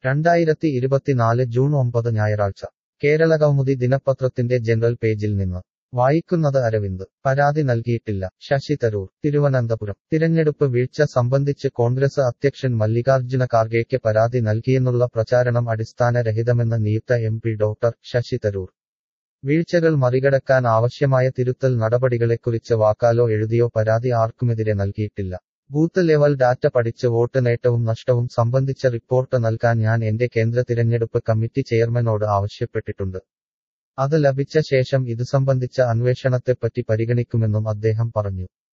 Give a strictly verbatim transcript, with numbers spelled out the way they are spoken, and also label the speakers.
Speaker 1: രണ്ടായിരത്തി ഇരുപത്തിനാല് ജൂൺ ഒമ്പത് ഞായറാഴ്ച കേരളകൗമുദി ദിനപത്രത്തിന്റെ ജനറൽ പേജിൽ നിന്ന് വായിക്കുന്നത് അരവിന്ദ് പരാതി നൽകിയിട്ടില്ല ശശി തരൂർ തിരുവനന്തപുരം തിരഞ്ഞെടുപ്പ് വീഴ്ച സംബന്ധിച്ച് കോൺഗ്രസ് അധ്യക്ഷൻ മല്ലികാർജ്ജുന ഖാർഗെയ്ക്ക് പരാതി നൽകിയെന്നുള്ള പ്രചാരണം അടിസ്ഥാനരഹിതമെന്ന് നിയുക്ത M P doctor Shashi Tharoor വീഴ്ചകൾ മറികടക്കാൻ ആവശ്യമായ തിരുത്തൽ നടപടികളെക്കുറിച്ച് വാക്കാലോ എഴുതിയോ പരാതി ആർക്കുമെതിരെ നൽകിയിട്ടില്ല ബൂത്ത് ലെവൽ ഡാറ്റ പഠിച്ച് വോട്ട് നേട്ടവും നഷ്ടവും സംബന്ധിച്ച റിപ്പോർട്ട് നൽകാൻ ഞാൻ എന്റെ കേന്ദ്ര തിരഞ്ഞെടുപ്പ് കമ്മിറ്റി ചെയർമാനോട് ആവശ്യപ്പെട്ടിട്ടുണ്ട് അത് ലഭിച്ച ശേഷം ഇതു സംബന്ധിച്ച അന്വേഷണത്തെപ്പറ്റി പരിഗണിക്കുമെന്നും അദ്ദേഹം പറഞ്ഞു